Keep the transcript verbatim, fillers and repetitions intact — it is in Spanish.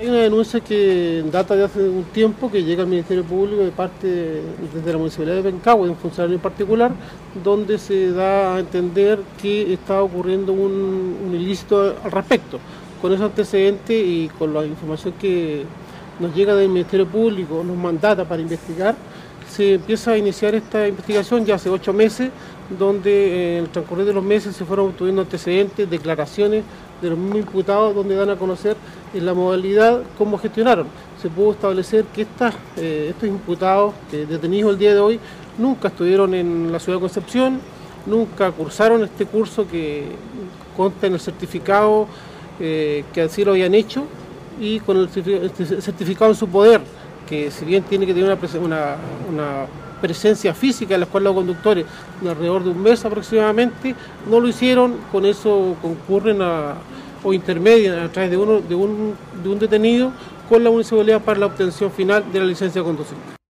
Hay una denuncia que data de hace un tiempo que llega al Ministerio Público de parte desde la Municipalidad de Pencahue, de un funcionario en particular, donde se da a entender que está ocurriendo un, un ilícito al respecto. Con esos antecedentes y con la información que nos llega del Ministerio Público, nos mandata para investigar, se empieza a iniciar esta investigación ya hace ocho meses, donde en el transcurrir de los meses se fueron obteniendo antecedentes, declaraciones de los mismos imputados, donde dan a conocer en la modalidad cómo gestionaron. Se pudo establecer que estas, eh, estos imputados eh, detenidos el día de hoy nunca estuvieron en la ciudad de Concepción, nunca cursaron este curso que consta en el certificado eh, que así lo habían hecho, y con el certificado en su poder, que si bien tiene que tener una, una, una presencia física en la escuela de conductores de alrededor de un mes aproximadamente, no lo hicieron. Con eso concurren a, o intermedian a través de, uno, de, un, de un detenido con la municipalidad para la obtención final de la licencia de conducir.